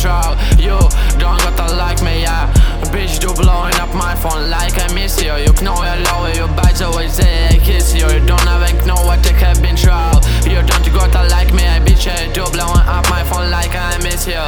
control. You don't gotta like me, yeah. Bitch, you blowing up my phone like I miss you. You know I love you, but the way I kiss you. You don't even know what I have been through. You don't gotta like me, bitch, you blowing up my phone like I miss you.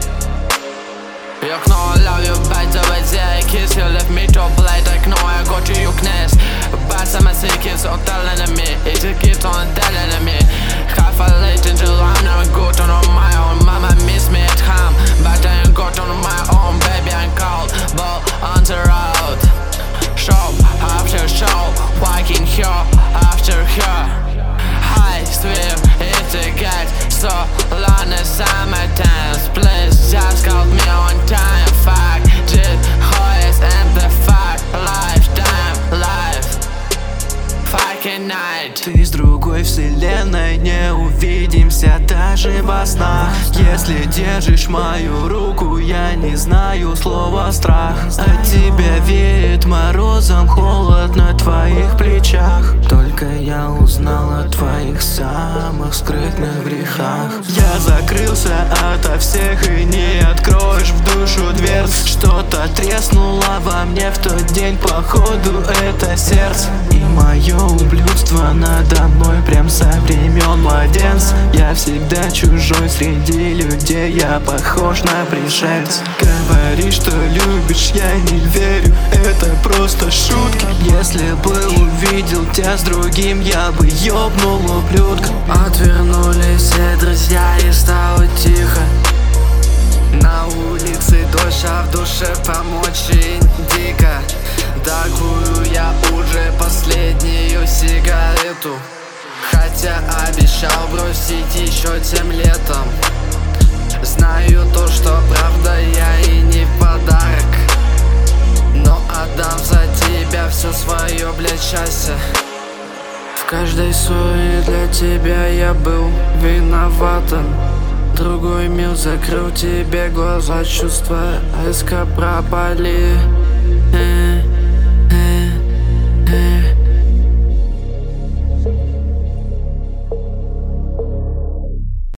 You know I love you, but the way I kiss you. Left me to play, I know I got you, knes. But some sick is so telling me. It's a kid on telling me. Half a late until I'm never good on my own. Mama miss me at home, but I ain't got on my own. Baby, I'm cold, but on the road. Show after show, walking here after here. I swear it's a guide, so long as summertime. Please just call me on time. Fuck, did hoes and the fuck lifetime, life. Fucking night. Ты с другой вселенной, не увидимся даже во снах. Если держишь мою руку, я не знаю слова страх. От тебя веет морозом, холод на твоих плечах. Только я узнал о твоих самых скрытных грехах. Я закрылся ото всех и не откроешь в душу дверц. Что-то треснуло во мне в тот день, походу это сердце. И мое ублюдство надо мной прям со времен младенца. Я всегда чужой среди людей, я похож на пришельца. Говори, что любишь, я не верю, это просто шутки. Если бы увидел тебя с другим, я бы ёбнул ублюдка. Отвернулись все друзья и стало тихо. На улице дождь, а в душе помочь дико. Докурю я уже последнюю сигарету, хотя обещал бросить еще тем летом. Знаю то, что правда, я и не в подарок, но отдам за тебя все свое, блядь, счастье. В каждой ссоре для тебя я был виноватым. Другой мир закрыл тебе глаза, чувства резко пропали.